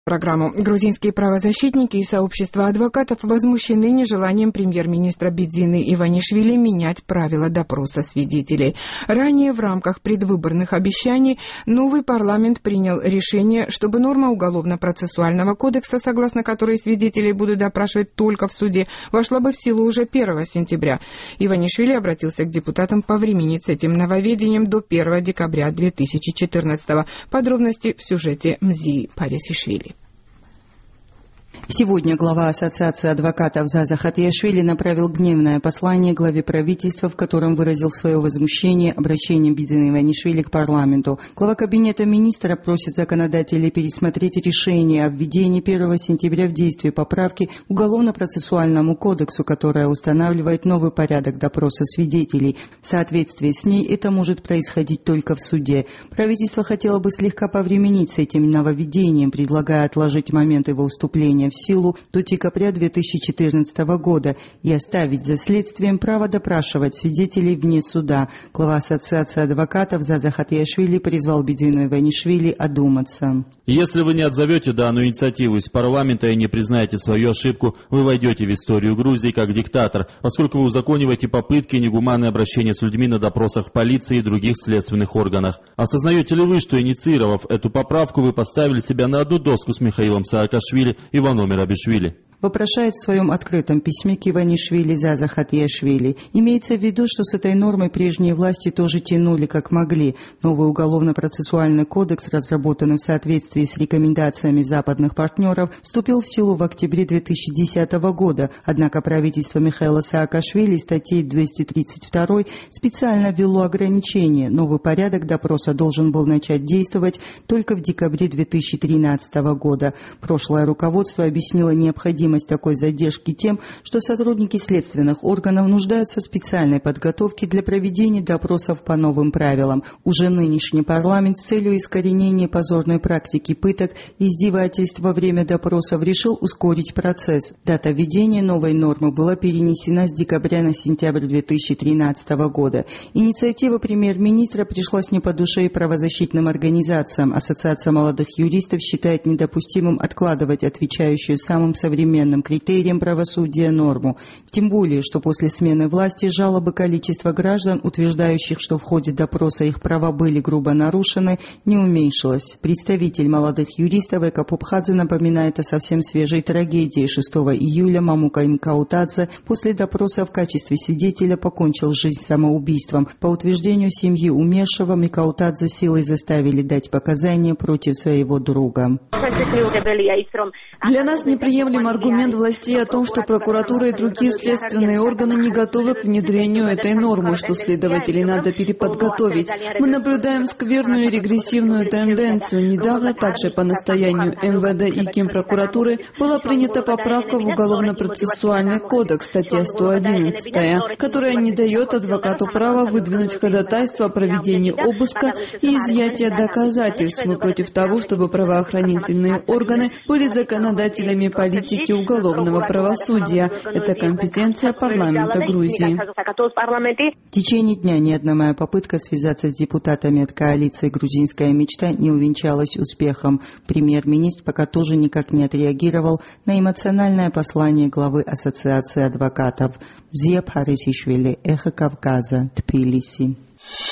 Программу. Грузинские правозащитники и сообщество адвокатов возмущены нежеланием премьер-министра Бидзины Иванишвили менять правила допроса свидетелей. Ранее в рамках предвыборных обещаний новый парламент принял решение, чтобы норма Уголовно-процессуального кодекса, согласно которой свидетелей будут допрашивать только в суде, вошла бы в силу уже 1 сентября. Иванишвили обратился к депутатам повременить с этим нововведением до 1 декабря 2014. Подробности в сюжете Мзии Парисишвили. Сегодня глава Ассоциации адвокатов Заза Хатиашвили направил гневное послание главе правительства, в котором выразил свое возмущение обращением Бидзины Иванишвили к парламенту. Глава кабинета министра просит законодателей пересмотреть решение о введении 1 сентября в действие поправки к Уголовно-процессуальному кодексу, которая устанавливает новый порядок допроса свидетелей. В соответствии с ней это может происходить только в суде. Правительство хотело бы слегка повременить с этим нововведением, предлагая отложить момент его вступления в силу до декабря 2014 года и оставить за следствием право допрашивать свидетелей вне суда. Глава Ассоциации адвокатов Заза Хатиашвили призвал Бидзину Иванишвили одуматься. Если вы не отзовете данную инициативу из парламента и не признаете свою ошибку, вы войдете в историю Грузии как диктатор, поскольку вы узакониваете попытки и негуманное обращение с людьми на допросах в полиции и других следственных органах. Осознаете ли вы, что, инициировав эту поправку, вы поставили себя на одну доску с Михаилом Саакашвили и Вано Мерабишвили? Вопрошает в своем открытом письме к Иванишвили Заза Хатиашвили. Имеется в виду, что с этой нормой прежние власти тоже тянули как могли. Новый уголовно-процессуальный кодекс, разработанный в соответствии с рекомендациями западных партнеров, вступил в силу в октябре 2010 года. Однако правительство Михаила Саакашвили статьей 232 специально ввело ограничения. Новый порядок допроса должен был начать действовать только в декабре 2013 года. Прошлое руководство объяснило необходимость такой задержки тем, что сотрудники следственных органов нуждаются в специальной подготовке для проведения допросов по новым правилам. Уже нынешний парламент с целью искоренения позорной практики пыток и издевательств во время допросов решил ускорить процесс. Дата введения новой нормы была перенесена с декабря на сентябрь 2013 года. Инициатива премьер-министра пришлась не по душе и правозащитным организациям. Ассоциация молодых юристов считает недопустимым откладывать отвечающую самым современным критериям правосудия норму. Тем более, что после смены власти жалобы количества граждан, утверждающих, что в ходе допроса их права были грубо нарушены, не уменьшилось. Представитель молодых юристов Эка Пупхадзе напоминает о совсем свежей трагедии. 6 июля Мамука Мкаутадзе после допроса в качестве свидетеля покончил жизнь самоубийством. По утверждению семьи умершего, Мкаутадзе силой заставили дать показания против своего друга. Для нас неприемлем аргумент властей о том, что прокуратура и другие следственные органы не готовы к внедрению этой нормы, что следователей надо переподготовить. Мы наблюдаем скверную и регрессивную тенденцию. Недавно также по настоянию МВД и Генпрокуратуры была принята поправка в Уголовно-процессуальный кодекс, статья 111, которая не дает адвокату права выдвинуть ходатайство о проведении обыска и изъятия доказательств. Мы против того, чтобы правоохранительные органы были законодателями политики уголовного правосудия. Это компетенция парламента Грузии. В течение дня ни одна моя попытка связаться с депутатами от коалиции «Грузинская мечта» не увенчалась успехом. Премьер-министр пока тоже никак не отреагировал на эмоциональное послание главы Ассоциации адвокатов. Мзия Парисишвили, Эхо Кавказа, Тбилиси.